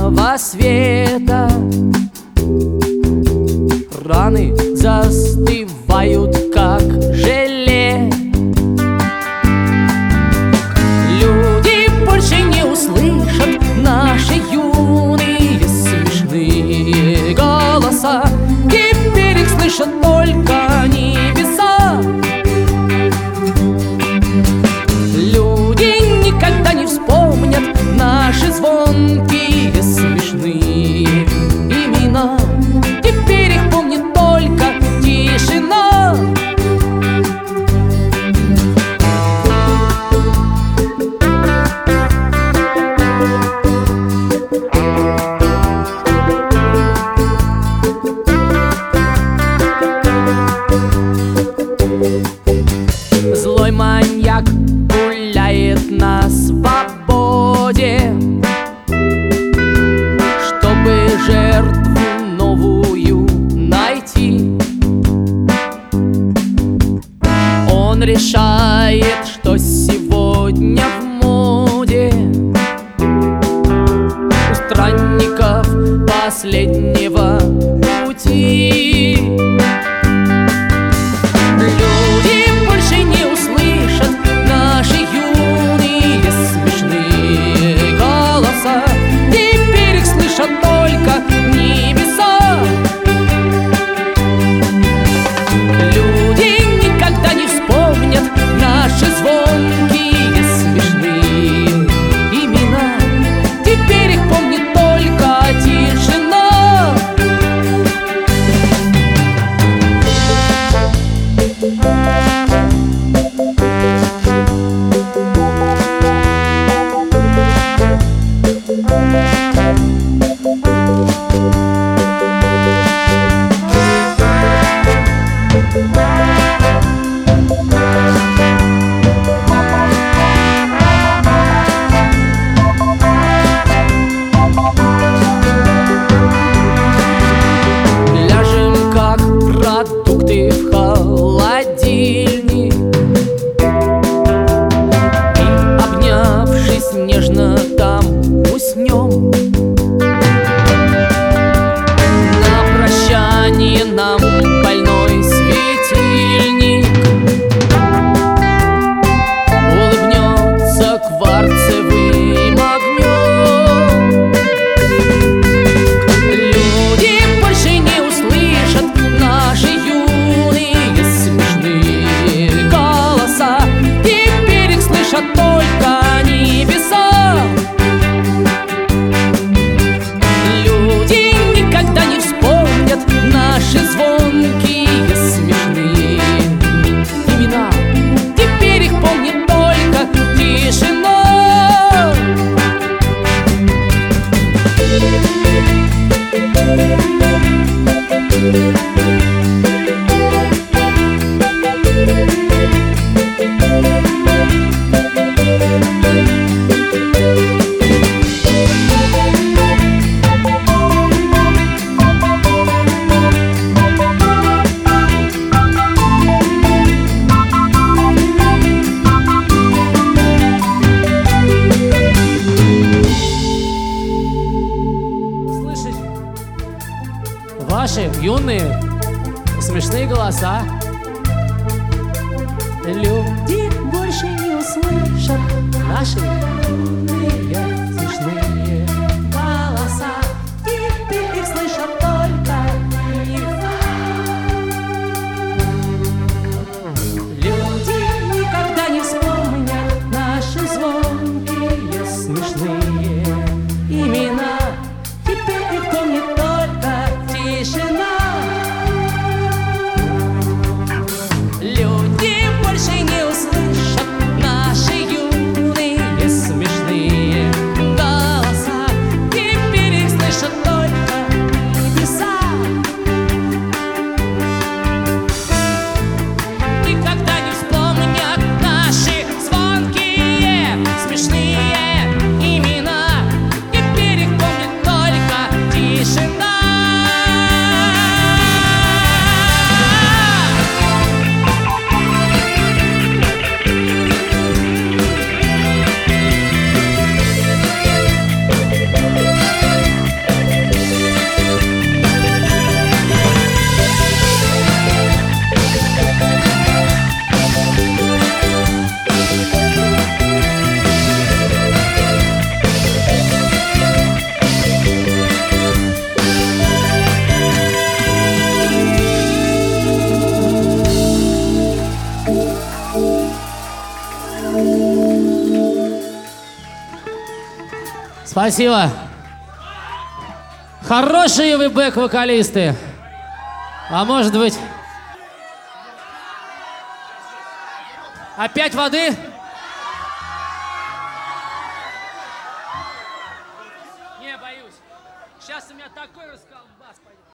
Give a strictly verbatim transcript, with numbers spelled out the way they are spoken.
лунного света. Раны застывают, как желе. Люди больше не услышат наши юные смешные голоса. Теперь их слышат только небеса. Люди никогда не вспомнят наши звонкие смешные имена. Теперь их помнит только тишина. Злой маньяк гуляет на свободе, чтобы жертву новую найти. Он решает, что сегодня в моде у странников последнего пути. Люди больше не услышат наши юные смешные голоса. Теперь их слышат только небеса. Люди никогда не вспомнят наши звонкие смешные имена. Теперь их помнит только тишина. Ляжем, как продукты в холодильник, и, обнявшись нежно, там уснем. На прощание нам больной светильник улыбнется кварцевым огнем. Люди больше не услышат наши юные смешные голоса. Теперь их слышат только небеса. Люди никогда не вспомнят наши звонкие смешные имена. Теперь их помнит только тишина. Слышите? Ваши юные смешные голоса. Люди больше не услышат наши юные смешные голоса. Теперь их слышат только небеса. Люди никогда не вспомнят наши звонкие смешные имена. Теперь их помнит только тишина. Люди больше не услышат наши юные смешные голоса. Спасибо. Хорошие вы бэк-вокалисты. А может быть... Опять воды? Не, боюсь. Сейчас у меня такой расколбас пойдет.